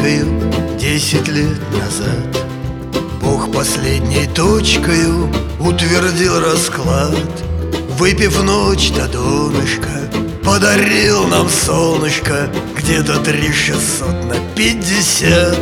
точкою 10 лет назад. Бог последней точкою утвердил расклад. Выпив ночь до донышка, подарил нам солнышко где-то 3600 на 50.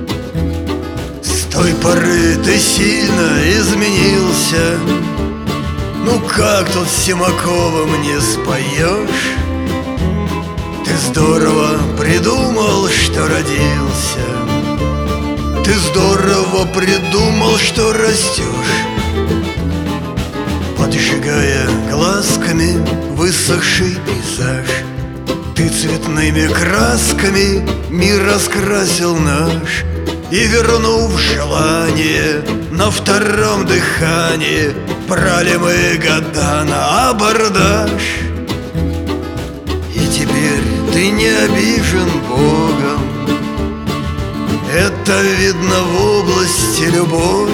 С той поры ты сильно изменился. Ну как тут Симаковым не споешь? Ты здорово придумал, что родился. Ты здорово придумал, что растешь. Поджигая глазками высохший пейзаж, ты цветными красками мир раскрасил наш. И, вернув желание, на втором дыхании брали мы года на абордаж. И теперь ты не обижен Богом. Это видно в области любой.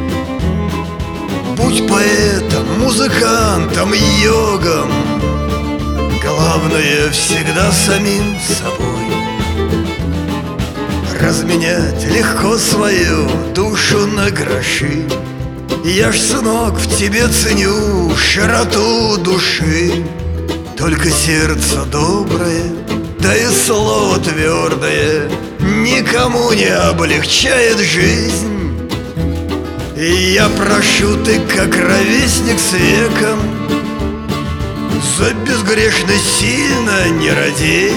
Будь поэтом, музыкантом, йогом, главное всегда самим собой. Разменять легко свою душу на гроши. Я ж, сынок, в тебе ценю широту души. Только сердце доброе, да и слово твердое никому не облегчает жизнь. И я прошу, ты как ровесник с веком, за безгрешность сильно не радей.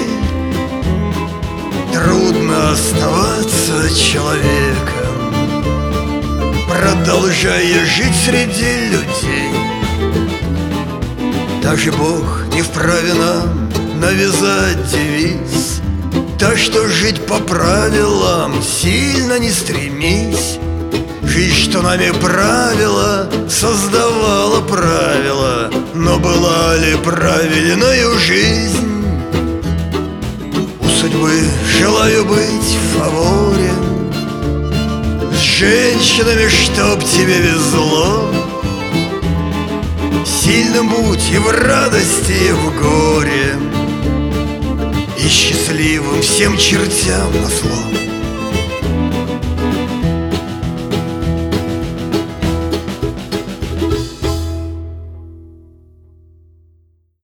Трудно оставаться человеком, продолжая жить среди людей. Даже Бог не вправе нам навязать девиз, так что жить по правилам сильно не стремись. Жизнь, что нами правила, создавала правила, но была ли правильною жизнь? У судьбы желаю быть в фаворе, с женщинами, чтоб тебе везло. Сильным будь и в радости, и в горе, и счастливым всем чертям назло.